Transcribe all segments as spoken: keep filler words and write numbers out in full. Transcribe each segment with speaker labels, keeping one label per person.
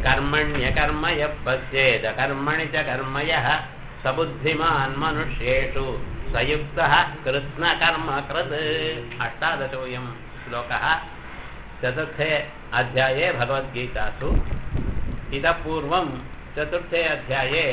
Speaker 1: कर्मण्यकर्म यः पश्येद कर्मणि च कर्म यः स बुद्धिमान् मनुष्येषु सयुक्तः कृत्स्नकर्म कृत्। अष्टादशोऽयं श्लोकः चतुर्थे अध्याये भगवद्गीतासु। इतः पूर्वं चतुर्थे अध्याये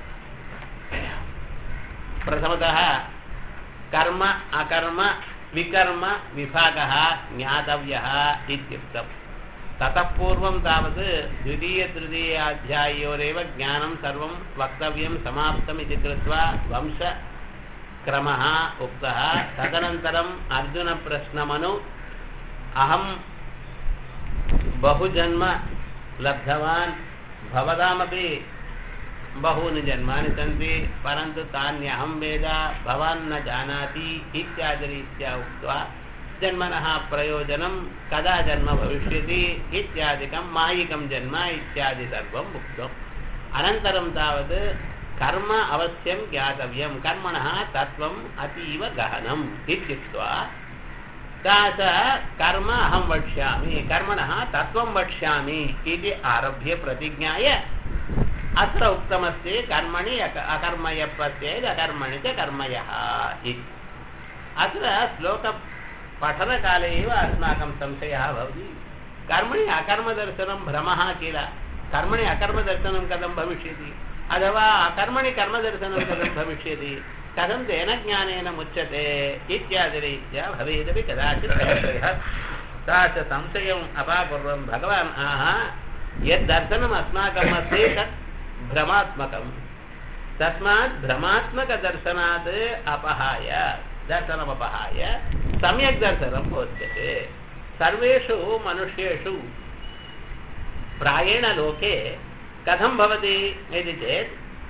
Speaker 1: प्रथमतः कर्म अकर्म विकर्म विभागः ज्ञातव्यः इत्युक्तम्। ततः पूर्वं तावत् द्वितीय-तृतीयाध्याययोरेव ज्ञानं सर्वं वक्तव्यं समाप्तम् इति कृत्वा वंशक्रमः उक्तः। तदनन्तरम् अर्जुनप्रश्नमनु अहं बहुजन्म लब्धवान्, भवतामपि बहूनि जन्मानि सन्ति, परन्तु तान्यहं वेद भवान् न जानाति इत्यादिरीत्या उक्त्वा जन्मनः प्रयोजनं कदा जन्म भविष्यति इत्यादिकं मायिकं जन्म इत्यादि सर्वम् उक्तम्। अनन्तरं तावत् कर्म अवश्यं ज्ञातव्यं, कर्मणः तत्त्वम् अतीव गहनम् इत्युक्त्वा सा च कर्म अहं वक्ष्यामि, कर्मणः तत्त्वं वक्ष्यामि इति आरभ्य प्रतिज्ञाय अत्र उक्तमस्ति कर्मणि अकर्म यः पश्येत् अकर्मणि च कर्म यः इति। अत्र श्लोकपठनकाले एव अस्माकं संशयः भवति, कर्मणि अकर्मदर्शनं भ्रमः किल, कर्मणि अकर्मदर्शनं कथं भविष्यति, अथवा अकर्मणि कर्मदर्शनं कथं भविष्यति, कथं तेन ज्ञानेन मुच्यते इत्यादिरीत्या भवेदपि कदाचित् संशयः। सा च संशयम् अपाकुर्वन् भगवान् आह यद्दर्शनम् अस्माकम् अस्ति तत् भ्रमात्मकं, तस्मात् भ्रमात्मकदर्शनात् अपहाय दर्शनमपहाय सम्यक् दर्शनं बोध्यते। सर्वेषु मनुष्येषु प्रायेण लोके कथं भवति इति चेत्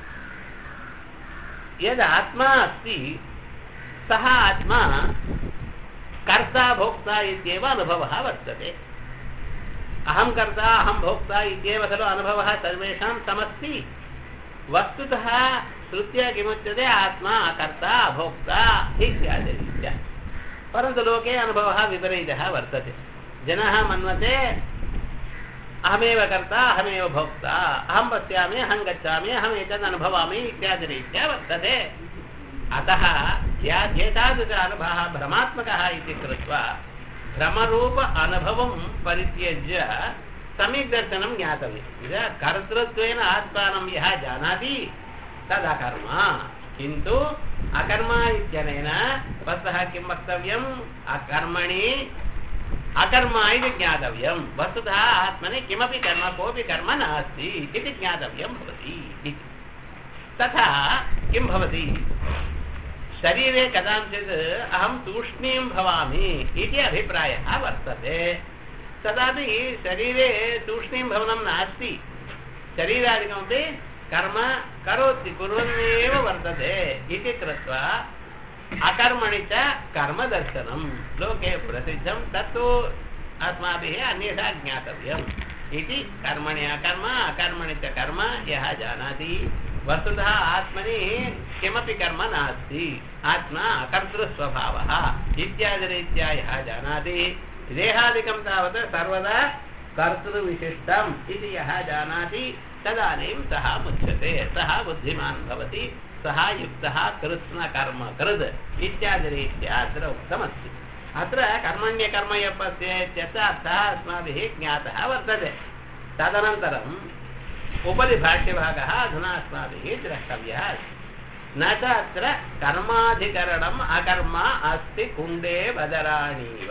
Speaker 1: यद् आत्मा अस्ति सः आत्मा कर्ता भोक्ता इत्येव अनुभवः वर्तते। अहं कर्ता अहं भोक्ता इत्येव खलु अनुभवः सर्वेषां समस्ति। वस्तुतः श्रुत्या किमुच्यते आत्मा अकर्ता अभोक्ता इत्यादिरीत्या, परन्तु लोके अनुभवः विपरीतः वर्तते। जनाः मन्वते अहमेव कर्ता अहमेव भोक्ता, अहं पश्यामि अहं गच्छामि अहम् एतद् अनुभवामि इत्यादिरीत्या वर्तते। अतः एतादृश अनुभवः भ्रमात्मकः इति कृत्वा भ्रमरूप अनुभवं परित्यज्य सम्यक् दर्शनं ज्ञातव्यं। कर्तृत्वेन आत्मानं यः जानाति तदकर्म, किन्तु अकर्म इत्यनेन वस्तुतः किं वक्तव्यम्, अकर्मणि अकर्म इति ज्ञातव्यं। वस्तुतः आत्मनि किमपि कर्म कोऽपि कर्म नास्ति इति ज्ञातव्यं भवति। तथा किं भवति, शरीरे कदाचित् अहं तूष्णीं भवामि इति अभिप्रायः वर्तते, तदापि शरीरे तूष्णीं भवनं नास्ति, शरीरादिकमपि कर्म करोति कुर्वन्नेव वर्तते इति कृत्वा अकर्मणि च कर्मदर्शनं लोके प्रसिद्धं, तत्तु अस्माभिः अन्यथा ज्ञातव्यम् इति। कर्मणि अकर्म अकर्मणि च कर्म यः जानाति, वस्तुतः आत्मनि किमपि कर्म नास्ति, आत्मा अकर्तृस्वभावः इत्यादिरीत्या यः जानाति, देहादिकं तावत् सर्वदा कर्तृविशिष्टम् इति यः जानाति तदानीं सः मुच्यते, सः बुद्धिमान् भवति, सः युक्तः कृत्स्नकर्म कृत् इत्यादिरीत्या अत्र उक्तमस्ति। अत्र कर्मण्यकर्म यः पश्येत् अर्थः अस्माभिः ज्ञातः वर्तते। तदनन्तरम् उपरि भाष्यभागः अधुना अस्माभिः द्रष्टव्यः अस्ति। न च अत्र कर्माधिकरणम् अकर्म अस्ति कुण्डे बदराणीव,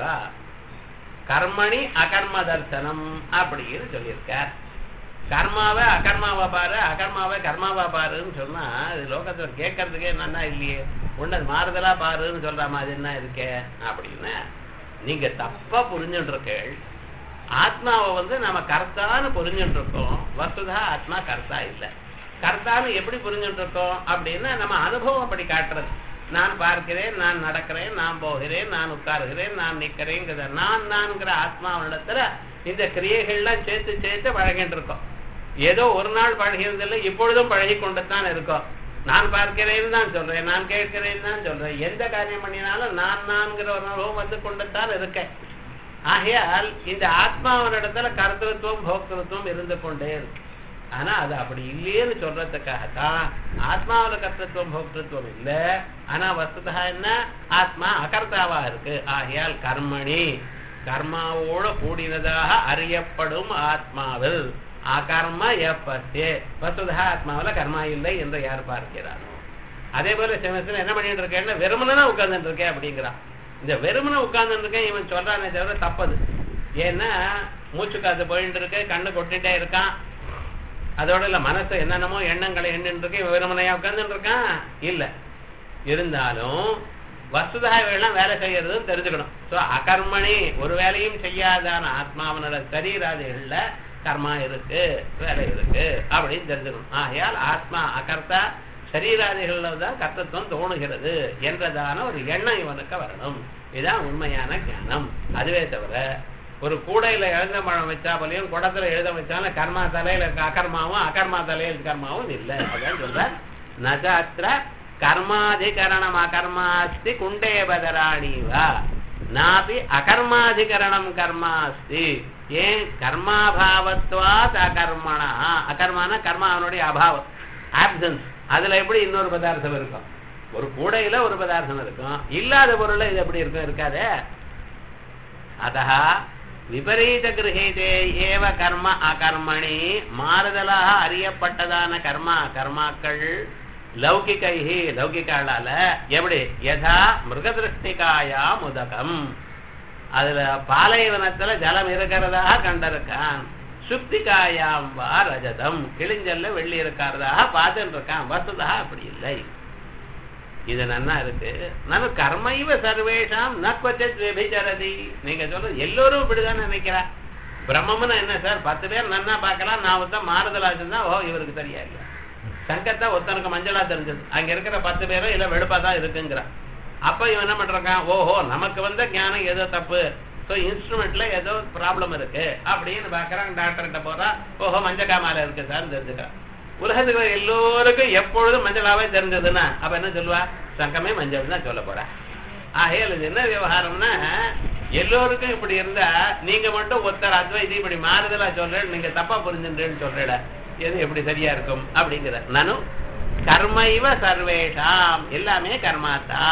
Speaker 1: कर्मणि அகர்மதர்சனம் அப்படின்னு சொல்லியிருக்கார். கர்மாவை அகர்மாவை பாரு, அகர்மாவை கர்மாவை பாருன்னு சொன்னா அது லோகத்தில் கேட்கறதுக்கே என்னன்னா இல்லையே, ஒன்று மாறுதலா பாருன்னு சொல்ற மாதிரி என்ன இருக்கே அப்படின்னா நீங்க தப்பா புரிஞ்சுட்டு இருக்கீள். ஆத்மாவை வந்து நம்ம கர்த்தான்னு புரிஞ்சுட்டு இருக்கோம், வஸ்துதா ஆத்மா கர்த்தா இல்லை. கர்த்தான்னு எப்படி புரிஞ்சுட்டு இருக்கோம் அப்படின்னா நம்ம அனுபவம் அப்படி காட்டுறது. நான் பார்க்கிறேன், நான் நடக்கிறேன், நான் போகிறேன், நான் உட்காருகிறேன், நான் நிற்கிறேங்கிறத நான் நான்கிற ஆத்மாவிடத்துல இந்த கிரியைகள்லாம் சேர்த்து சேர்த்து பழகிட்டு இருக்கோம். ஏதோ ஒரு நாள் பழகிறதில்லை, இப்பொழுதும் பழகி கொண்டுத்தான் இருக்கோம். நான் பார்க்கிறேன்னு தான் சொல்றேன், நான் கேட்கிறேன்னு தான் சொல்றேன். எந்த காரியம் பண்ணினாலும் நான் நான்கிற ஒரு அனுபவம் வந்து கொண்டுத்தான் இருக்கேன். ஆகையால் இந்த ஆத்மாவனிடத்துல கர்த்தத்துவம் போக்திருத்துவம் இருந்து கொண்டே இருக்கு. ஆனா அது அப்படி இல்லையேன்னு சொல்றதுக்காகத்தான் ஆத்மாவில கர்த்தத்துவம் போக்திருத்துவம் இல்லை. ஆனா வஸ்துதா என்ன, ஆத்மா அகர்த்தாவா இருக்கு. ஆகையால் கர்மணி கர்மாவோடு கூடினதாக அறியப்படும் ஆத்மாவில் அகர்ம எப்பத்தே வஸ்துதா ஆத்மாவில கர்மா இல்லை என்று யார் பார்க்கிறார். அதே போல சிவத்துல என்ன பண்ணிட்டு இருக்கேன்னா வெறுமனா உட்கார்ந்துட்டு இருக்கேன் அப்படிங்கிறான். இந்த வெறுமனை உட்கார்ந்துட்டு இருக்கேன் இவன் சொல்றானே தவிர தப்பது. ஏன்னா மூச்சு காத்து போயிட்டு இருக்கு, கண்ணு கொட்டிட்டே இருக்கான், அதோட இல்ல மனசு என்னென்னமோ எண்ணங்களை எண்ணிட்டு இருக்கு, இவன் வெறுமனையா உட்கார்ந்துட்டு இருக்கான் இல்ல. இருந்தாலும் வஸ்துதா எல்லாம் வேலை செய்யறதுன்னு தெரிஞ்சுக்கணும். சோ அகர்மணி ஒரு வேலையும் செய்யாதான ஆத்மாவனோட சரீராதிகள்ல கர்மா இருக்கு, வேலை இருக்கு அப்படின்னு தெரிஞ்சுக்கணும். ஆகையால் ஆத்மா அகர்த்தா, சரீராதிகள்ல தான் கர்த்தத்துவம் தோணுகிறது என்றதான ஒரு எண்ணம் இவனுக்கு வரணும். இதுதான் உண்மையான ஞானம். அதுவே தவிர ஒரு கூடையில எழுத பழம் வச்சா போலையும் குடத்துல எழுத வச்சாலும் கர்மா தலையில அகர்மாவும் அகர்மா தலையில கர்மாவும் இல்லை. அதான் சொல்ற நஜாத்திர கர்மாதிகரணம் அகர்மாஸ்தி குண்டே பதராணிவா நாபி அகர்மாதிகரணம் கர்மாஸ்தி. ஏன் கர்மாபாவத்வாத் அகர்மணா, அகர்மான கர்மா அவனுடைய அபாவம், ஆப்சன்ஸ். அதுல எப்படி இன்னொரு பதார்த்தம் இருக்கும்? ஒரு கூடையில ஒரு பதார்த்தம் இருக்கும், இல்லாத பொருள்ல இது எப்படி இருக்கும்? இருக்காதே. அதா விபரீத கிரகீதே ஏவ கர்ம அகர்மணி மாறுதலாக அறியப்பட்டதான கர்மா கர்மாக்கள் லௌகிகைஹி லௌகிகாளால எப்படி யதா மிருகதிருஷ்டிகாயா முதகம், அதுல பாலைவனத்துல ஜலம் இருக்கிறதாக கண்டிருக்கான். சுக்திகாயாம் வா ரஜதம், கிழிஞ்சல்ல வெள்ளி இருக்கிறதாக பார்த்துட்டு இருக்கான். வசுதா அப்படி இல்லை. இது நன்னா இருக்கு. நான் கர்மைவ சர்வேஷாம் நக்வச்சத் விபிச்சரதி. நீங்க சொல்ற எல்லோரும் இப்படிதான் நினைக்கிறா. பிரம்மம்னு என்ன சார், பத்து பேர் நன்னா பார்க்கலாம், நான் ஒருத்தன் மாறுதலா இருந்தா ஓ இவருக்கு சரியா இல்ல. சங்கத்தை ஒருத்தனுக்கு மஞ்சளா தெரிஞ்சது, அங்க இருக்கிற பத்து பேரும் இல்ல வெடுப்பா தான் இருக்குங்கிறான். அப்ப இவன் என்ன பண்றான், ஓஹோ நமக்கு வந்த ஞானம் ஏதோ தப்பு, ஸோ இன்ஸ்ட்ருமெண்ட்ல ஏதோ ப்ராப்ளம் இருக்கு அப்படின்னு பாக்குறான். டாக்டர்கிட்ட போறான், ஓஹோ மஞ்சக்காமால இருக்கு சார் தெரிஞ்சுக்கிறான். உலகத்துக்கு எல்லோருக்கும் எப்பொழுதும் மஞ்சளாவே தெரிஞ்சதுன்னா அப்ப என்ன சொல்லுவா, சங்கமே மஞ்சள் தான் சொல்ல போற. ஆகையால் இது என்ன விவகாரம்னா, எல்லோருக்கும் இப்படி இருந்தா நீங்க மட்டும் ஒருத்தர் அத்வைதி இப்படி மாறுதலா சொல்றேன், நீங்க தப்பா புரிஞ்சுன்றேன்னு சொல்றேட, எது எப்படி சரியா இருக்கும் அப்படிங்கிற. நானும் கர்மைவ சர்வேஷாம், எல்லாமே கர்மாத்தா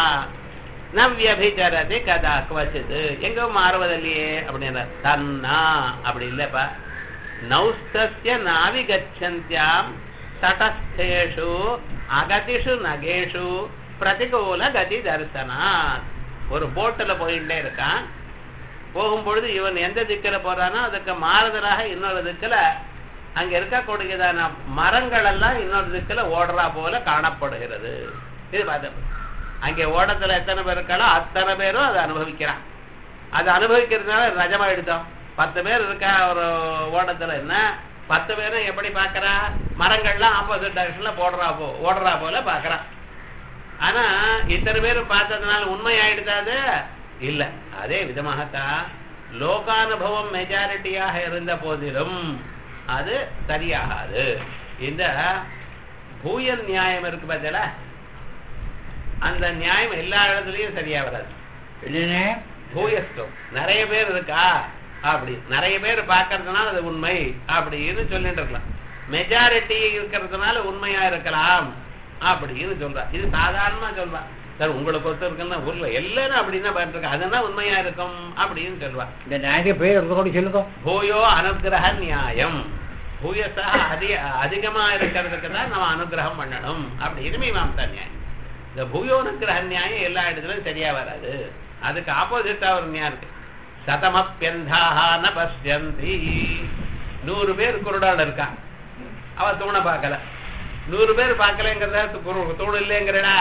Speaker 1: நவ்யபிச்சரதி கதா குவச்சிது, எங்க மாறுவதில்லையே அப்படின்னா தன்னா அப்படி இல்லப்பா. நௌஸ்தஸ்ய நாவி கச்சந்தியாம் தடஸ்தேஷு அகதிஷு நகேஷு பிரதிகூல கதி தரிசனாத். ஒரு போட்டுல போயிட்டே இருக்கான், போகும்பொழுது இவன் எந்த திக்கில போறானோ அதுக்கு மாறுதலாக இன்னொரு திக்கில அங்க இருக்கக்கூடியதான மரங்கள் எல்லாம் இன்னொரு திக்கில ஓடுறா போல காணப்படுகிறது. இது பார்த்தோம். அங்கே ஓடத்துல எத்தனை பேர் இருக்காளோ அத்தனை பேரும் அதை அனுபவிக்கிறான். அதை அனுபவிக்கிறதுனால ரஜமா எடுத்தோம். பத்து பேர் இருக்கா ஒரு ஓடத்துல, என்ன பத்து பேரும் எப்படி பாக்குறா, மரங்கள்லாம் ஆப்போசிட் டைரக்ஷன்ல போடுறா போ ஓடுறா போல பாக்குறான். ஆனா இத்தனை பேரும் பார்த்ததுனால உண்மை ஆயிடுதாது இல்ல. அதே விதமாகத்தான் லோகானுபவம் மெஜாரிட்டியாக இருந்த போதிலும் அது சரியாகாது. இந்த பூய நியாயம் இருக்கு பார்த்தல, அந்த நியாயம் எல்லா இடத்துலயும் சரியா வராது. பூயஸ்தம் நிறைய பேர் இருக்கா அப்படி நிறைய பேர் பாக்குறதுனால அது உண்மை அப்படின்னு சொல்லிட்டு இருக்கலாம். மெஜாரிட்டி இருக்கிறதுனால உண்மையா இருக்கலாம் அப்படின்னு சொல்றா. இது சாதாரணமா சொல்றா. சார் உங்களுக்கு ஒருத்தர் இருக்குன்னா ஊர்ல எல்லாரும் அப்படின்னா பாத்துருக்க, அதுதான் உண்மையா இருக்கும் அப்படின்னு சொல்லுவா.
Speaker 2: இந்த நியாய பேர் சொல்லுங்க.
Speaker 1: பூயோ அனுகிரக நியாயம், பூயசா அதிக அதிகமா இருக்கிறதுக்கு தான் நம்ம அனுகிரகம் பண்ணணும் அப்படின்னு மீமாம்சா நியாயம். இந்த பூயோனுகிரக நியாயம் எல்லா இடத்துலயும் சரியா வராது. அதுக்கு ஆப்போசிட்டா ஒரு நியாயம் இருக்கு. சதமப்பியந்தாக ந பஷ்யந்தி. நூறு பேர் குருடால இருக்கான், அவ தூணை பார்க்கல. நூறு பேர் பார்க்கலங்கிறத தூண் இல்லைங்கிறடா.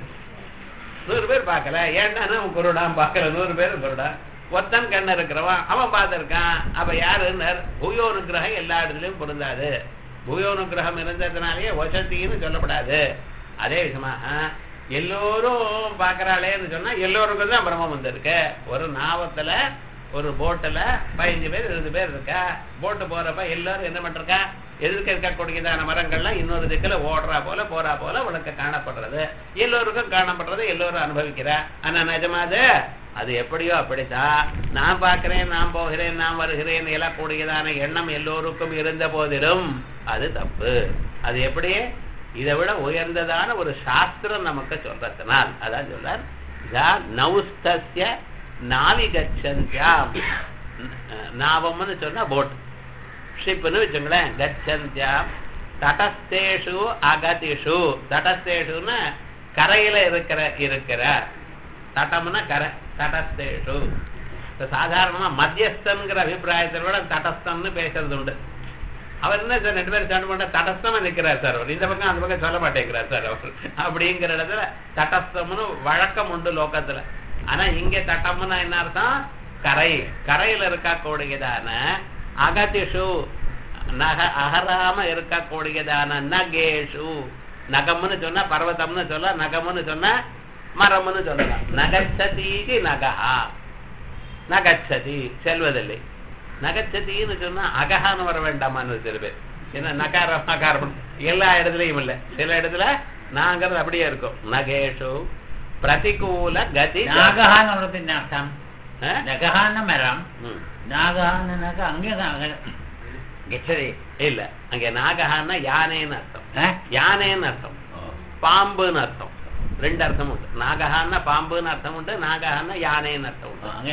Speaker 1: நூறு பேர் பார்க்கல, ஏன்னா குருடான் பார்க்கல. நூறு பேர் குருடா, ஒத்தன் கண்ண இருக்கிறவன் அவன் பார்த்திருக்கான். அப்ப யாருன்னு பூயோனுகிரகம் எல்லா இடத்துலயும் பொருந்தாது. பூயோனுகிரகம் இருந்ததுனாலேயே வசத்தின்னு சொல்லப்படாது. அதே விஷயமாக எல்லோரும் பாக்குறாளேன்னு சொன்னா எல்லோருக்கும் தான் பிரம்மம் வந்திருக்கு. ஒரு நாவத்துல ஒரு போட்டுல பதினஞ்சு பேர் இருபது பேர் இருக்கா. போட்டு போறப்ப எல்லாரும் என்ன பண்றா, எதிர்க்க இருக்கக்கூடியதான மரங்கள்லாம் இன்னொரு திக்குல ஓடுறா போல போறா போல உனக்கு காணப்படுறது, எல்லோருக்கும் காணப்படுறது, எல்லோரும் அனுபவிக்கிறா. ஆனா நிஜமாது அது எப்படியோ அப்படித்தான் நான் பார்க்கிறேன், நான் போகிறேன், நான் வருகிறேன் எழக்கூடியதான எண்ணம் எல்லோருக்கும் இருந்த போதிலும் அது தப்பு. அது எப்படியே இதை விட உயர்ந்ததான ஒரு சாஸ்திரம் நமக்கு சொல்றதுனால் அதான் சொல்றார், நௌஸ்தஸ்ய நாவிகச்சந்தியாம். நாவம்னு சொன்னா போட், ஷிப்னு வச்சுங்களேன். கச்சந்தியாம் தடஸ்தேஷு அகதிஷு. தடஸ்தேஷுன்னா கரையில இருக்கிற இருக்கிற தட்டம்னா கரை, தடஸ்தேஷு. சாதாரணமா மத்தியஸ்தன்கிற அபிப்பிராயத்தில் விட தடஸ்தம்னு பேசுறது உண்டு. அவர் என்ன சார் ரெண்டு பேரும் சண்டை பண்ண தடஸ்தமா நிற்கிறார் சார், அவர் இந்த பக்கம் அந்த பக்கம் சொல்ல மாட்டேங்கிறார் சார் அவர். அப்படிங்கிற இடத்துல தடஸ்தம்னு வழக்கம் உண்டு லோகத்துல. ஆனா இங்க தட்டம்னா என்ன அர்த்தம்? கரை, கரையில இருக்கக்கூடியதான அகதிஷு, நக அகராம இருக்கக்கூடியதான நகேஷு. நகம்னு சொன்னா பர்வதம்னு சொல்ல, நகம்னு சொன்னா மரம்னு சொல்லலாம். நகச்சதி நகஹா, நகச்சதி செல்வதில்லை. நகச்சதின்னு சொன்னா அகஹான்னு வர வேண்டாமான்னு சில பேர். ஏன்னா நகாரம் அகாரம் எல்லா இடத்துலயும் இல்லை, சில இடத்துல நாங்கிறது அப்படியே இருக்கும். நகேஷு பிரதிகூல கதி.
Speaker 2: நாகஹான்னு அர்த்தம். நகஹான்னு மரம், நாகஹான்னு அங்கே
Speaker 1: இல்ல, அங்க நாகஹான்னா யானைன்னு அர்த்தம். யானைன்னு அர்த்தம், பாம்புன்னு அர்த்தம். ரெண்டு அர்த்தம் உண்டு. நாகஹான்னா பாம்புன்னு அர்த்தம் உண்டு, நாகஹான்னா யானைன்னு அர்த்தம்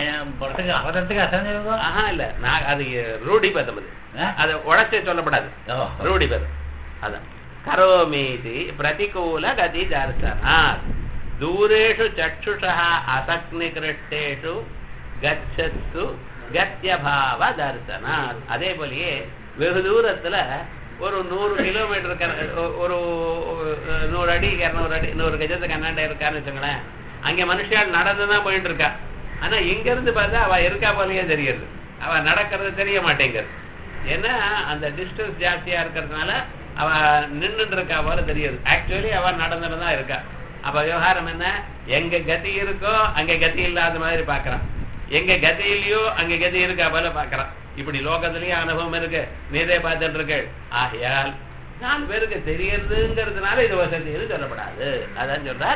Speaker 1: உண்டு. ஆஹா இல்ல, அது ரூடிபதம். அது அதை உழைச்சே சொல்லப்படாது, ரூடிபதம். அதான் கரோமீதி பிரதிகூல கதி தர்சனாத். தூரேஷு சक्षुषः அசக்னிகிருஷ்டேஷு கச்சத்து கத்யபாவ தர்சனாத். அதே போலயே வெகு தூரத்துல ஒரு நூறு கிலோமீட்டர், ஒரு நூறு அடி இருநூறு அடி நூறு கஜத்துக்கு அண்ணாண்ட இருக்கான்னு வச்சுங்களேன். அங்க மனுஷால் நடந்துதான் போயிட்டு இருக்கா. ஆனா இங்க இருந்து பார்த்தா அவ இருக்கா போலயே தெரியுது, அவ நடக்கிறது தெரிய மாட்டேங்குது. ஏன்னா அந்த டிஸ்டன்ஸ் ஜாஸ்தியா இருக்கிறதுனால அவ நின்றுட்டு இருக்கா போல தெரியுது. ஆக்சுவலி அவ நடந்துட்டு தான் இருக்கா. அப்ப விவகாரம் என்ன? எங்க கதி இருக்கோ அங்க கதி இல்லாத மாதிரி பாக்குறான், எங்க கதி இல்லையோ அங்க கதி இருக்கா போல பாக்குறான். இப்படி லோகத்திலயும் அனுபவம் இருக்கு, நீரே பார்த்துட்டு இருக்கு. ஆகையால் நாலு பேருக்கு தெரியறதுங்கிறதுனால இது வசதின்னு சொல்லப்படாது. அதான் சொல்றார்,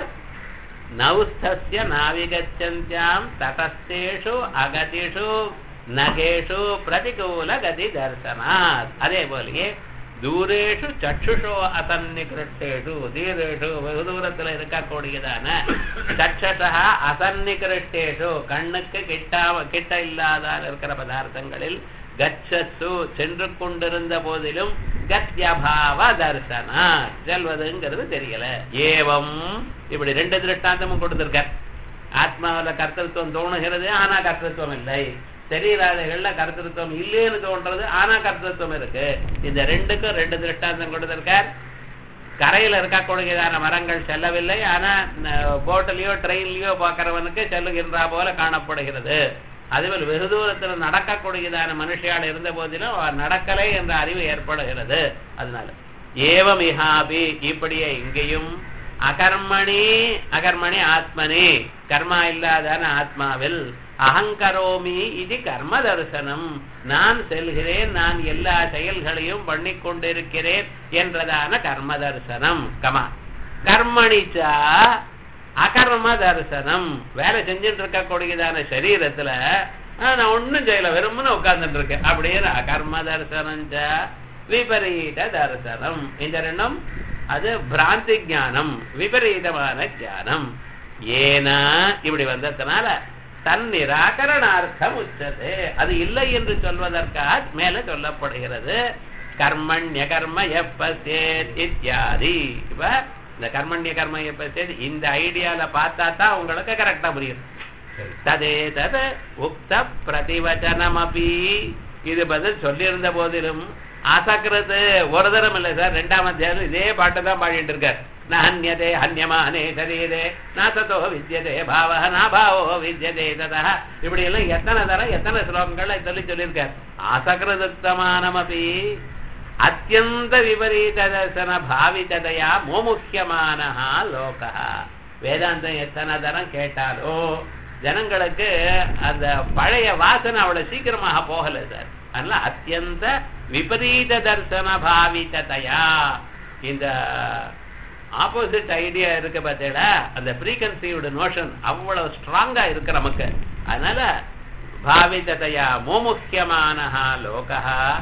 Speaker 1: நௌஸ்தஸ்ய நாவிகச்சந்தியாம் தடஸ்தேஷு அகதிஷு நகேஷு பிரதிகூல கதி தர்சனாத். அதே போலயே தூரேஷு சक्षुषो அசன்னிகிருஷ்டேஷு, தீரேஷு வெகு தூரத்துல இருக்கக்கூடியதான சक्षुषः அசன்னிகிருஷ்டேஷு, கண்ணுக்கு கிட்டா கிட்ட இல்லாத இருக்கிற பதார்த்தங்களில் கச்சத்து சென்று கொண்டிருந்த போதிலும் கத்யபாவ தர்சனா செல்வதுங்கிறது தெரியல. ஏவம் இப்படி ரெண்டு திருஷ்டாந்தமும் கொடுத்திருக்க. ஆத்மாவில கர்த்தத்துவம் தோணுகிறது, ஆனா கர்த்தத்துவம் இல்லை. தெரியறாதகள்ல கர்த்தத்துவம் இல்லைன்னு தோன்றது, ஆனா கர்த்தத்துவம் இருக்கு. இந்த ரெண்டுக்கும் ரெண்டு திருஷ்டாந்தம் கொடுத்திருக்கார். கரையில இருக்கக்கூடியதான மரங்கள் செல்லவில்லை, ஆனா போட்டிலையோ ட்ரெயின்லயோ பாக்கிறவனுக்கு செல்லுகின்றா போல காணப்படுகிறது. அதுபோல் வெகு தூரத்தில் நடக்கக்கூடியதான மனுஷியால் இருந்த போதிலும் நடக்கலை என்ற அறிவு ஏற்படுகிறது. அதனால ஏவமிஹாபி இப்படியே இங்கேயும் அகர்மணி அகர்மணி ஆத்மனி கர்மா இல்லாதான ஆத்மாவில் அகங்கரோமி இது கர்ம தரிசனம், நான் செல்கிறேன், நான் எல்லா செயல்களையும் பண்ணி கொண்டிருக்கிறேன் என்றதான கர்ம தரிசனம். கமா கர்மணிச்சா அகர்ம தரிசனம், வேலை செஞ்சுட்டு இருக்கக்கூடியதான சரீரத்துல நான் ஒன்னும் செய்யல, வெறும்னு உட்கார்ந்துட்டு இருக்கேன் அப்படின்னு அகர்ம தரிசனம் விபரீத தரிசனம். இந்த ரெண்டும் அது பிராந்தி ஞானம், விபரீதமான ஞானம். ஏனா இப்படி வந்ததுனால தன் நிராகரணார்த்தம் உச்சது, அது இல்லை என்று சொல்வதற்காக மேல சொல்லப்படுகிறது. கர்மண்ய கர்ம எப்பசேத் இத்தியாதி. இப்ப இந்த கர்மண்ய கர்ம எப்பசேத் இந்த ஐடியால பார்த்தா தான் உங்களுக்கு கரெக்டா புரியும். ததே தது உக்த பிரதிவச்சனம் அப்படி இது பதில் சொல்லியிருந்த போதிலும் ஆசக்கிறது ஒரு தரம் இல்லை சார். ரெண்டாம் அத்தியாயம் இதே பாட்டு தான் பாடிட்டு இருக்கார். நஹன்யதே ஹன்யமானே சரீரே நாசதோ வித்யதே பாவஹ நாபாவோ வித்யதே ததா. இப்படி எல்லாம் எத்தனை தரம் எத்தனை ஸ்லோகங்கள் சொல்லி சொல்லியிருக்கார். ஆசக்ரதுக்தமானமபி அத்தியந்த விபரீத தர்சன பாவிததையா மோமுக்கியமானஹா லோகா. வேதாந்தம் எத்தனை தரம் கேட்டாலோ ஜனங்களுக்கு அந்த பழைய வாசனை அவ்வளவு சீக்கிரமாக போகல சார். அதனால அத்தியந்த விபரீத தர்சன பாவிததையா இந்த ஆப்போசிட் ஐடியா இருக்கு பார்த்தீங்களா, அந்த ப்ரீகன்சீவ்டு நோஷன் அவ்வளவு ஸ்ட்ராங்கா இருக்கு நமக்கு. அதனால பாவிததையா மோமுக்கியமானஹா லோகா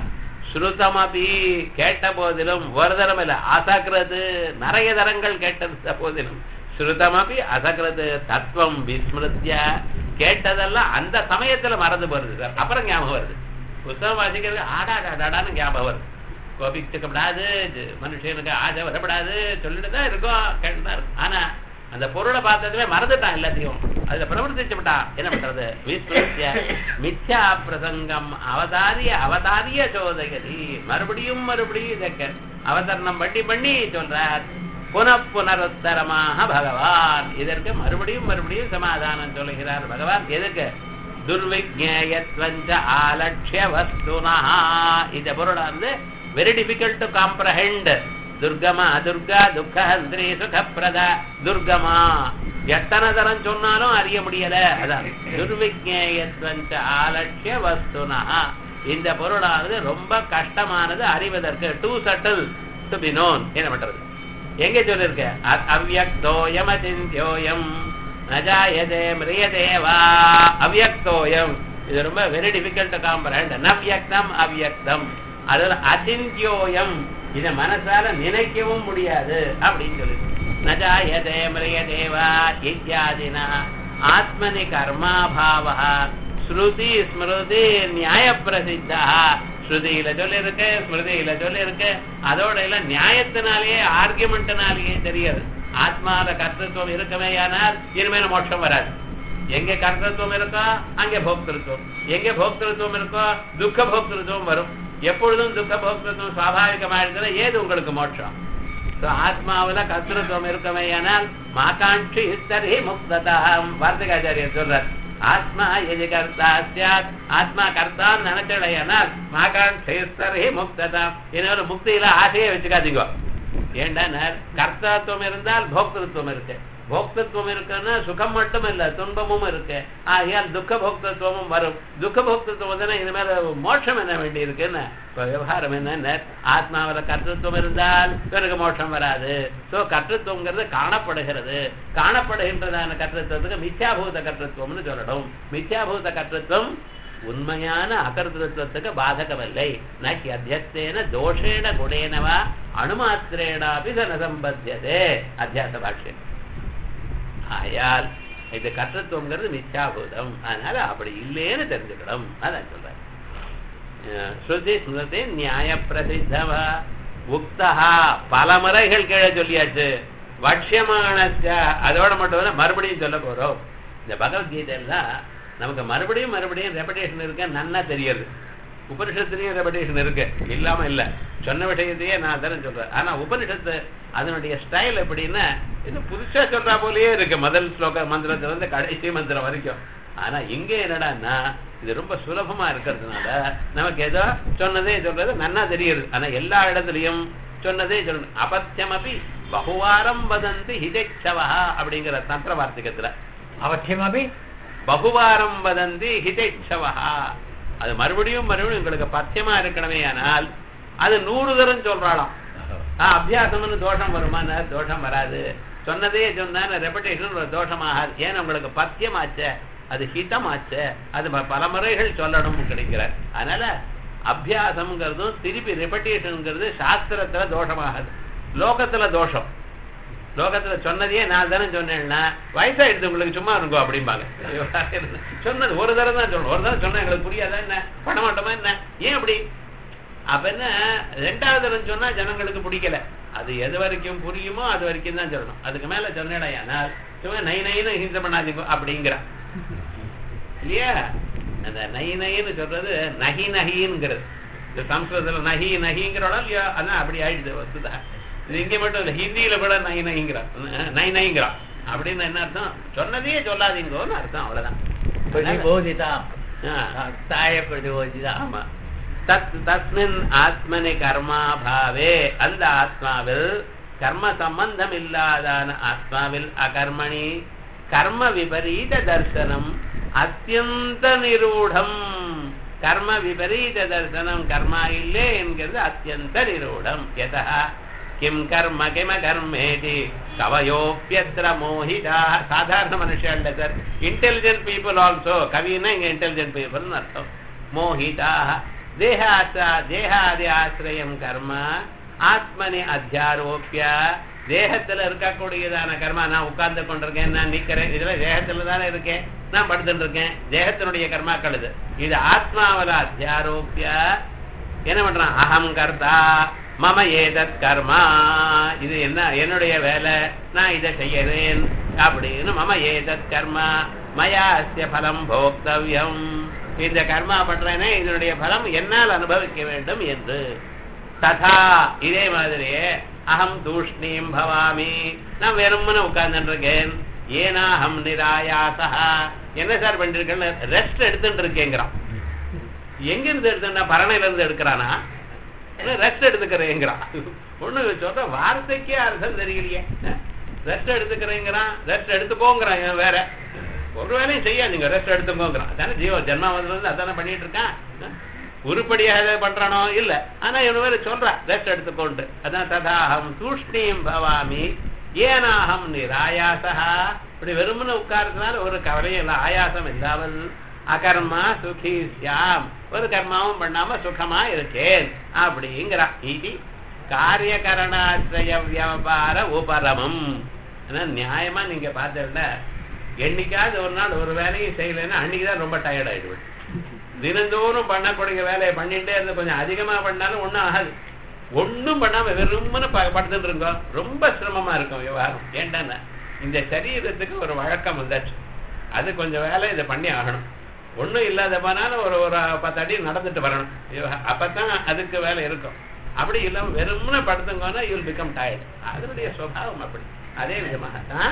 Speaker 1: ஸ்ருதமபி கேட்ட போதிலும் ஒரு தரம் இல்லை அசக்கிறது நிறைய தரங்கள் கேட்ட போதிலும் ஸ்ருதமபி அசக்கிறது தத்துவம் விஸ்மிருத்திய கேட்டதெல்லாம் அந்த சமயத்துல மறந்து போறது சார். அப்புறம் ஞாபகம் வருது. புத்தகம் வாசிக்கிறது ஆடாடாடான்னு ஞாபகம் வருது. கோபிச்சுக்கப்படாது, மனுஷனுக்கு ஆசை வரப்படாது சொல்லிட்டுதான் இருக்கும், கேட்டுதான் இருக்கும். ஆனா அந்த பொருளை பார்த்ததுமே மறந்துட்டான் எல்லாத்தையும், அதுல பிரவர்த்திச்சுட்டான். என்ன பண்றது? விஸ்மிருத்திய மித்யா பிரசங்கம் அவதாரிய அவதாரிய சோதகதி மறுபடியும் மறுபடியும் இதற்கு அவதரணம் பண்ணி பண்ணி சொல்றார். புன புனருத்தரமாக பகவான் இதற்கு மறுபடியும் மறுபடியும் சமாதானம் சொல்லுகிறார் பகவான். எதுக்கு? துர்விஜ்ஞேயத்வஞ்ச ஆலட்சிய வஸ்துனா. இந்த பொருளை வந்து வெரி டிஃபிகல்ட் டு காம்ப்ரஹெண்ட். துர்கமா துர்கா துக்கஹந்திரி சுகப்பிரதா துர்கமா எத்தனை தரம் சொன்னாலும் அறிய முடியல. அதான் துர்விஜ்ஞேயத்வஞ்ச ஆலட்சிய வஸ்துனா. இந்த பொருளானது ரொம்ப கஷ்டமானது அறிவதற்கு. Too subtle to be known. என்ன பண்றது? எங்க சொல்லிருக்க? அவ்யக்தோயம் அசிந்தியோயம் நஜாயதே மிரியதேவா. அவ்யக்தோயம் இது ரொம்ப வெரி டிஃபிகல்ட் காம்ப்ரஹெண்ட். நவ்யக்தம் அவ்யக்தம். அதுல அசிந்தியோயம் இத மனசால நினைக்கவும் முடியாது அப்படின்னு சொல்லி நஜாயதே மிரியதேவா இத்யாதினா ஆத்மனி கர்மாபாவா ஸ்ருதி ஸ்மிருதி நியாய பிரசித்தா. ஸ்ருதியில சொல்லி இருக்கு, ஸ்மிருதியில சொல்லி இருக்கு. அதோட எல்லாம் நியாயத்தினாலேயே ஆர்குமெண்ட்னாலேயே தெரியாது. ஆத்மால கர்த்தத்துவம் இருக்கவே ஆனால் இனிமேல மோட்சம் வராது. எங்க கர்த்தத்துவம் இருக்கோ அங்கே போக்திருத்துவம், எங்க போக்திருத்துவம் இருக்கோ துக்க போக்திருத்துவம் வரும். எப்பொழுதும் துக்க போக்திருத்துவம் சுவாபாவிகமாயிருந்தா ஏது உங்களுக்கு மோட்சம்? ஆத்மாவில கர்த்தத்துவம் இருக்கவே ஆனால் மாகாட்சி தர்ஹி முக்ததாம். வார்த்திகாச்சாரியர் சொல்றார், ஆத்மா எது கர்த்தா சாத், ஆத்மா கர்த்தான்னு நினைச்சடையானால் மாகாட்சி முக்ததாம். இன்னொரு முக்தியில ஆசையே வச்சுக்காதீங்க. ஏண்டா கர்த்தாத்துவம் இருந்தால் போக்திருத்துவம் இருக்கு, போக்திருத்துவம் இருக்குன்னா சுகம் மட்டும் இல்ல துன்பமும் இருக்கு. ஆகையால் துக்க போக்திருத்துவமும் வரும். துக்க போக்திருத்துவம் இனிமேல மோட்சம் என்ன வேண்டி இருக்குன்னு இப்ப விவகாரம் என்ன? ஆத்மாவில கர்த்தத்துவம் இருந்தால் எனக்கு மோட்சம் வராது. சோ கர்த்தத்துவங்கிறது காணப்படுகிறது. காணப்படுகின்றதான கர்த்தத்துவத்துக்கு மித்யாபூத கர்த்தத்துவம்னு சொல்லணும். மித்யாபூத கர்த்தத்துவம் உண்மையான அகர்த்தத்துவத்துக்கு பாதகமில்லை. நகி அத்தியஸ்தேன தோஷேன குணேனவா அணுமாத்திரேனாபி தன சம்பத்தியதே. அத்தியாச பாஷ்யம். ஆயால் இது கர்த்தத்துவங்கிறது மித்யாபூதம். அதனால அப்படி இல்லைன்னு தெரிஞ்சுக்கணும். அதான் சொல்ற. ஸ்ருதி ஸ்மிருதி நியாய பிரசித்தவா உக்தா. பல முறைகள் கீழே சொல்லியாச்சு. வட்சியமான அதோட மட்டும் இல்ல மறுபடியும் சொல்ல போறோம். இந்த பகவத்கீதை எல்லாம் நமக்கு மறுபடியும் மறுபடியும் ரெபடேஷன் இருக்க நன்னா தெரியுது. உபனிஷத்துலயும் ரெபடேஷன் இருக்கு, இல்லாம இல்ல. சொன்ன விஷயத்தையே நான் தானே சொல்றேன். ஆனா உபனிஷத்து அதனுடைய ஸ்டைல் எப்படின்னா இது புதுசா சொல்றா போலயே இருக்கு, முதல் ஸ்லோக மந்திரத்துல இருந்து கடைசி மந்திரம் வரைக்கும். ஆனா இங்க என்னடான்னா இது ரொம்ப சுலபமா இருக்கிறதுனால நமக்கு ஏதோ சொன்னதே சொல்றது நன்னா தெரியுது. ஆனா எல்லா இடத்துலயும் சொன்னதே சொல்லணும். அபத்தியமபி பகுவாரம் வதந்தி ஹிதேச்சவா அப்படிங்கிற தந்திர வார்த்திகத்துல
Speaker 2: அவசியமபி
Speaker 1: பகுவாரம் வதந்தி ஹிதேச்சவா. அது மறுபடியும் மறுபடியும் உங்களுக்கு பத்தியமா இருக்கணுமே. ஆனால் அது நூறு தரம் சொல்றாளாம். அபியாசம்னு தோஷம் வருமா? தோஷம் வராது. சொன்னதே சொன்ன ரெபடேஷன் ஒரு தோஷமாகாது. ஏன் உங்களுக்கு பத்தியமாச்ச, அது ஹிதமாச்ச, அது பல முறைகள் சொல்லணும் கிடைக்கிறார். அதனால அபியாசம்ங்கிறதும் திருப்பி ரெபடேஷன்ங்கிறது சாஸ்திரத்துல தோஷமாகாது, லோகத்துல தோஷம். லோகத்துல சொன்னதையே நான் தானே சொன்னேன்னா வயசாயிடுது உங்களுக்கு சும்மா இருக்கும் அப்படிம்பாங்க. சொன்னது ஒரு தடவை தான் சொல்லணும். ஒரு தடவை சொன்னா எங்களுக்கு புரியாதா என்ன, பண்ண மாட்டோமா என்ன, ஏன் அப்படி? அப்ப என்ன ரெண்டாவது தடவை சொன்னா ஜனங்களுக்கு பிடிக்கல. அது எது வரைக்கும் புரியுமோ அது வரைக்கும் தான் சொல்லணும். அதுக்கு மேல சொன்னேடையானால் சும்மா நை நைன்னு ஹிம்சை பண்ணாதீங்க அப்படிங்கிறான் இல்லையா? அந்த நை நைன்னு சொல்றது நகி நகிங்கிறது. சம்ஸ்கிருதத்துல நகி நகிங்கிறோட இல்லையா? அதான் அப்படி ஆயிடுது வசுதான். இது இங்க மட்டும் இல்ல, ஹிந்தியில கூட நை நைங்கிறான் நை நைங்கிறான். அப்படின்னு என்ன அர்த்தம்? சொன்னதையே சொல்லாதீங்கன்னு அர்த்தம். அவ்வளவுதான். ஆமா. தத் தஸ்மின் ஆத்மனி கர்மாபாவே, அந்த ஆத்மாவில் கர்ம சம்பந்தம் இல்லாதான ஆத்மாவில் அகர்மணி கர்ம விபரீத தர்சனம் அத்தியந்த நிரூடம். கர்ம விபரீத தர்சனம் கர்மா இல்லே என்கிறது அத்தியந்த நிரூடம். எதா கிம் கர்ம கிம கர்மேதி கவயோப்யத்ர மோஹிதா. சாதாரண மனுஷன் இல்ல சார், இன்டெலிஜென்ட் பீப்புள் ஆல்சோ. கவின்னா இங்க இன்டெலிஜென்ட் பீப்புள்னு அர்த்தம். மோஹிதா தேகாசா தேகாதி ஆசிரியம் கர்ம ஆத்மனி அத்தியாரோப்பிய. தேகத்துல இருக்கக்கூடியதான கர்மா, நான் உட்கார்ந்து கொண்டிருக்கேன், நான் நிக்கிறேன், இதுல தேகத்துல தானே இருக்கேன், நான் படுத்துட்டு இருக்கேன், தேகத்தினுடைய கர்மாக்கள் இது. இது ஆத்மாவில அத்தியாரோப்பிய என்ன பண்றான், அகம் கர்த்தா மம ஏதத் கர்மா, இது என்ன என்னுடைய வேலை, நான் இதை செய்யறேன் அப்படின்னு. மம ஏதத் கர்மா மயாஸ்ய பலம் போக்தவ்யம், இந்த கர்மா பண்றேனே இதனுடைய பலம் என்னால் அனுபவிக்க வேண்டும் என்று. ததா இதே மாதிரியே அகம் தூஷ்ணீம் பவாமி, நான் வெறுமனே உட்கார்ந்துட்டு இருக்கேன். ஏனாஹம் நிராயாசா, என்ன சார் பண்ணிருக்கேன், ரெஸ்ட் எடுத்துட்டு இருக்கேங்கிறான். எங்க இருந்து எடுத்துனா பரணையில இருந்து எடுக்கிறானா, ரெஸ்ட் எடுத்துக்கிறேங்கிறான். ஒண்ணு சொல்ற வார்த்தைக்கே அர்த்தம் தெரியலையே. ரெஸ்ட் எடுத்துக்கிறேங்கிறான், ரெஸ்ட் எடுத்துக்கோங்கிறான். வேற ஒரு வேலையும் செய்யாதீங்க, ரெஸ்ட் எடுத்துக்கோங்கிறான். அதானே ஜீவ ஜென்மாவதுல இருந்து அதானே பண்ணிட்டு இருக்கான். உருப்படியாக பண்றானோ இல்ல, ஆனா இவனு வேற சொல்ற ரெஸ்ட் எடுத்துக்கொண்டு. அதான் ததாஹம் தூஷ்ணீம் பவாமி ஏனாஹம் நிராயாசா, இப்படி வெறுமனே உட்கார்றதுனால ஒரு கவலையும் இல்லை, ஆயாசம் இல்லாமல். அகர்மா சுகி சியாம், ஒரு கர்மாவும் பண்ணாம சுகமா இருக்கேன் அப்படிங்கிறான். இது காரியகரணாசிரய வியாபார உபரமம். நியாயமா நீங்க பார்த்தல, என்னைக்காவது ஒரு நாள் ஒரு வேலையும் செய்யலைன்னா அன்னைக்குதான் ரொம்ப டயர்ட் ஆயிடுவேன். தினந்தோறும் பண்ணக்கூடிய வேலையை பண்ணிட்டே இருந்து கொஞ்சம் அதிகமா பண்ணாலும் ஒன்னும் ஆகாது. ஒன்னும் பண்ணாம வெறும்னு படுத்துட்டு இருக்கோம், ரொம்ப சிரமமா இருக்கும் விவகாரம். ஏண்டான்னா இந்த சரீரத்துக்கு ஒரு வழக்கம் வந்தாச்சு, அது கொஞ்சம் வேலை இதை பண்ணி ஆகணும். ஒன்னும் இல்லாத போனாலும் ஒரு ஒரு பத்து அடி நடந்துட்டு வரணும், அப்பதான் அதுக்கு வேலை இருக்கும். அப்படி இல்லாம வெறும்னு படுத்துங்கன்னா யூ வில் பிகம் டயர்ட். அதனுடைய சுபாவம் அப்படி. அதே விதமாக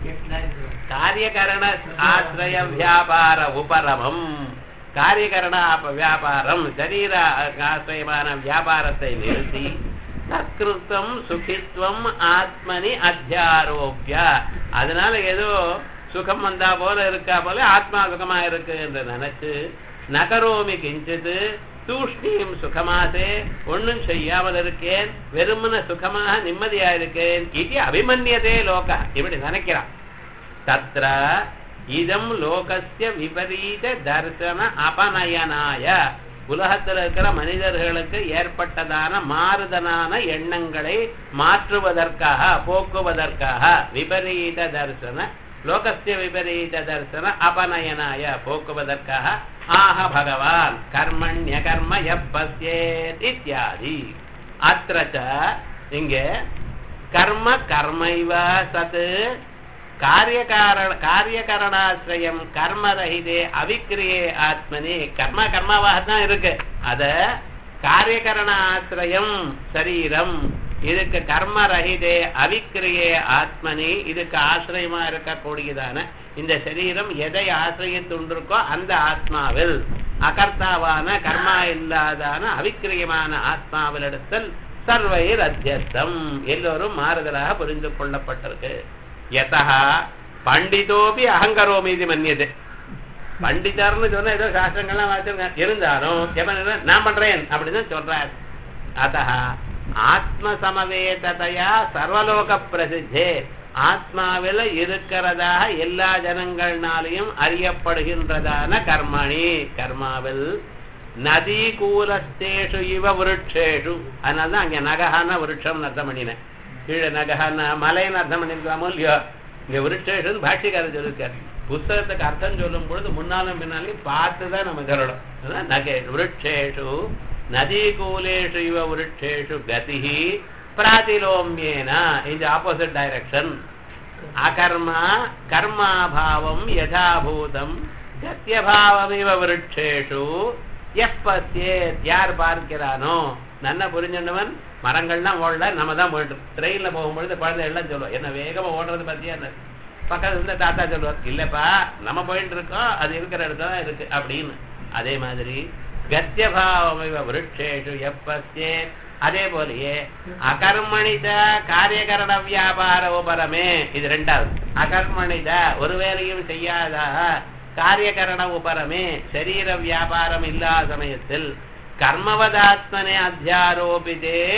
Speaker 1: காரியகரண ஆசிரய வியாபார உபரமம், காரியகரண வியாபாரம் சரீர ஆசிரியமான வியாபாரத்தை நிறுத்தி சத்கிருத்தம் சுகித்வம் ஆத்மனி அத்தியாரோப்பிய, அதனால ஏதோ சுகம் வந்தா போல இருக்கா போல ஆத்மா சுகமா இருக்கு என்று நினைச்சு நகரோமி கிஞ்சித்து தூஷ்ணீம் சுகமாசே, ஒன்னும் செய்யாமல் இருக்கேன், வெறுமன சுகமாக நிம்மதியா இருக்கேன். இது அபிமன்யதே லோக, இப்படி நினைக்கிறான். தத்ர இதம் லோகஸ்ய விபரீத தர்சன அபநயனாய, உலகத்தில் இருக்கிற மனிதர்களுக்கு ஏற்பட்டதான மாறுதலான எண்ணங்களை மாற்றுவதற்காக போக்குவதற்காக விபரீத தர்சன லோகஸ்ய விபரீத தர்சன அபநயனாய போக்குவதற்காக ஆஹ பகவான் கர்மண்ய கர்ம யப்பஸ்யேத் இத்யாதி. அத்ரச்ச இங்கே கர்ம கர்மைவ சத் காரியகாரண காரியகரணாசிரியம் கர்மரஹிதே அவிக்கிரியே ஆத்மனி, கர்ம கர்மாவாக தான் இருக்கு, அத காரியகரண ஆசிரியம் சரீரம், இதுக்கு கர்மரஹிதே அவிக்கிரியே ஆத்மனி, இதுக்கு ஆசிரியமா இருக்கக்கூடியதான இந்த சரீரம் எதை ஆசிரியத்துண்டிருக்கோ அந்த ஆத்மாவில் அகர்த்தாவான கர்மா இல்லாதான அவிக்கிரியமான ஆத்மாவில் இடத்தில் சர்வைர் அத்தியஸ்தம், எல்லோரும் மாறுதலாக புரிந்து கொள்ளப்பட்டிருக்கு. யதா பண்டிதோபி அகங்கரோமி இது மன்னியது. பண்டிதர்னு சொன்னா ஏதோ சாஸ்திரங்கள்லாம் வாசிச்சிருக்கேன், இருந்தாலும் எவன் நான் பண்றேன் அப்படிதான் சொல்றார். அத ஆத்ம சமவேததையா சர்வலோக பிரசித்தே, ஆத்மாவில் இருக்கிறதாக எல்லா ஜனங்கள்னாலையும் அறியப்படுகின்றதான கர்மணி, கர்மாவில் நதி கூலஸ்தேஷு இவ விருட்சேஷு, அதனால்தான் அங்க நகஹான விருட்சம் அர்த்தம் பண்ணினேன். கீழே நகஹான மலைன்னு அர்த்தம் பண்ணிருக்கலாமோ இல்லையோ, இங்க விருட்சேஷன் பாஷ்யக்காரர் சொல்லிருக்காரு. புஸ்தகத்துக்கு அர்த்தம் சொல்லும் பொழுது முன்னாலும் பின்னாலையும் பார்த்துதான் நம்ம சொல்லணும். நகே விருட்சேஷு நதி கூலேஷு இவ விருட்சேஷு கதிஹி பிராதிலோம்யேன, இது ஆப்போசிட் டைரக்ஷன். அகர்மா கர்மாபாவம் யதாபூதம் கத்தியபாவமிவ விருட்சேஷு எப்பஸ்யேத், யார் பார்க்கிறானோ நன்ன புரிஞ்சவன். மரங்கள்லாம் ஓடல, நம்ம தான் போயிட்டு ட்ரெயின்ல போகும்பொழுது குழந்தை எல்லாம் சொல்லுவோம், என்ன வேகமா ஓடுறது பத்தியா, பக்கத்துல இருந்த தாத்தா சொல்லுவார், இல்லப்பா நம்ம போயிட்டு இருக்கோம், அது இருக்கிற இடத்துல தான் இருக்கு அப்படின்னு. அதே மாதிரி கத்தியபாவமிவ விருட்சேஷு எப்பஸ்யே, அதே போலயே அகர்மணித காரியகரண வியாபார உபரமே, இது ரெண்டாவது. அகர்மணித ஒரு வேலையும் செய்யாத காரியகரண உபரமே சரீர வியாபாரம் இல்லாத சமயத்தில் கர்மவதாத்மனே அத்தியாரோபிதே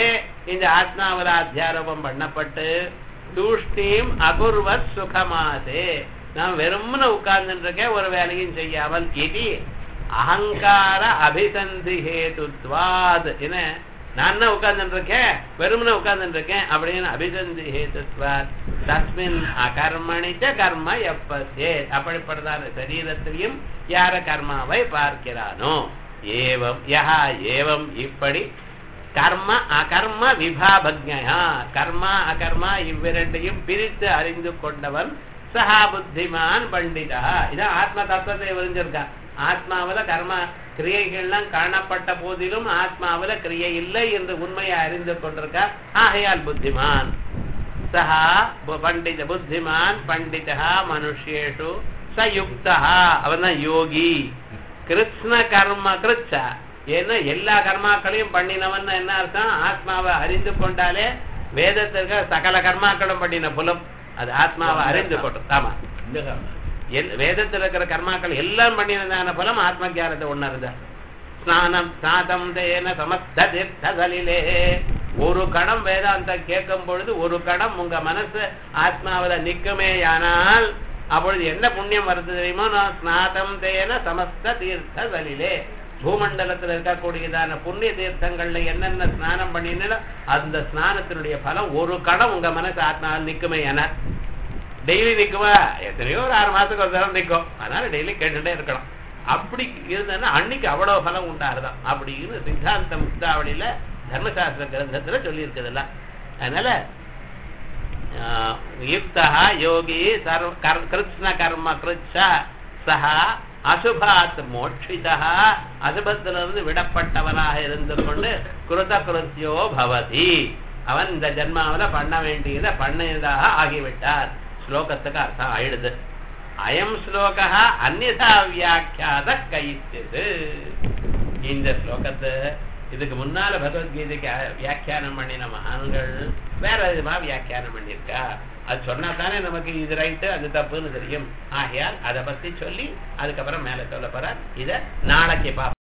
Speaker 1: இந்த ஆத்மாவில அத்தியாரோபம் பண்ணப்பட்டு தூஷ்ணீம் அகுர்வத் சுகமாசே நான் வெறும்னு உட்கார்ந்துட்டு இருக்கேன் ஒரு வேலையும் செய்யாமல் இது அகங்கார அபிசந்தி ஹேதுத்வாத் என்ன நான் உட்கார்ந்துட்டு இருக்கேன் வெறும்னு உட்கார்ந்துட்டு இருக்கேன் அப்படின்னு அபிசந்தி ஹேதுத்வாத் தஸ்மின் அகர்மணிச்ச கர்ம எப்பசே அப்படிப்பட்டதான சரீரத்திலையும் யார கர்மாவை பார்க்கிறானோ ஏவம் யஹா ஏவம் இப்படி கர்ம அகர்ம விபாபக்ஞயா கர்மா அகர்மா இவ்விரண்டையும் பிரித்து அறிந்து கொண்டவன் சஹா புத்திமான் பண்டிதா இதான் ஆத்ம தத்துவத்தை விரிஞ்சிருக்கா ஆத்மாவில கர்ம கிரியைகள்லாம் காணப்பட்ட போதிலும் ஆத்மாவில கிரியை இல்லை என்று உண்மையை அறிந்து கொண்டிருக்கா ஆகையால் புத்திமான் சஹா பண்டித புத்திமான் பண்டிதா மனுஷேஷு சயுக்தா அவன் தான் யோகி கிருஷ்ண கர்ம கிருச்சா ஏன்னா எல்லா கர்மாக்களையும் பண்ணினவன் என்ன அர்த்தம் ஆத்மாவை அறிந்து கொண்டாலே வேதத்திற்கு சகல கர்மாக்களும் பண்ணின புலம் அது ஆத்மாவை அறிந்து கொண்டது ஆமா வேதத்தில் இருக்கிற கர்மாக்கள் எல்லாம் பண்ணினதான பலம் ஆத்ம ஜானத்தை உணர்ந்த ஸ்நானம் ஸ்நாதம் தேன சமஸ்த தீர்த்தலிலே ஒரு கணம் வேதாந்தம் கேட்கும் பொழுது ஒரு கணம் உங்க மனசு ஆத்மாவில நிற்குமேயானால் அப்பொழுது என்ன புண்ணியம் வருது தெரியுமோ நான் ஸ்நாதம் தேன சமஸ்த தீர்த்தலிலே பூமண்டலத்தில் இருக்கக்கூடியதான புண்ணிய தீர்த்தங்கள்ல என்னென்ன ஸ்நானம் பண்ணினா அந்த ஸ்நானத்தினுடைய பலம் ஒரு கணம் உங்க மனசு ஆத்மாவில் நிற்குமே என டெய்லி நிற்குமா எத்தனையோ ஒரு ஆறு மாசத்துக்கு ஒரு தரம் நிற்கும் அதனால டெய்லி கேட்டுட்டே இருக்கணும் அப்படி இருந்ததுன்னா அன்னைக்கு அவ்வளவு பலம் உண்டாருதான் அப்படின்னு சித்தாந்த முக்தாவளியில தர்மசாஸ்திர கிரந்தத்துல சொல்லி இருக்குதுல்ல அதனால யுக்தா யோகி கிருஷ்ண கர்ம கிருச்சா சஹா அசுபாத் மோட்சிதா அசுபத்திலிருந்து விடப்பட்டவனாக இருந்து கொண்டு கிருத கிருத்தியோ பவதி அவன் இந்த ஜென்மாவில பண்ண வேண்டியதை பண்ணதாக ஆகிவிட்டார் ஸ்லோகத்துக்கு அர்த்தம் ஆயிடுது அயம் ஸ்லோகா அந்நிதா வியாக்கியாத கைத்தது இந்த ஸ்லோகத்தை இதுக்கு முன்னால பகவத்கீதைக்கு வியாக்கியானம் பண்ணின மகான்கள் வேற விதமா வியாக்கியானம் பண்ணியிருக்கா அது சொன்னா தானே நமக்கு இது ரைட்டு அது தப்புன்னு தெரியும் ஆகையால் அதை பத்தி சொல்லி அதுக்கப்புறம் மேல சொல்ல போற இத நாளைக்கு பார்ப்போம்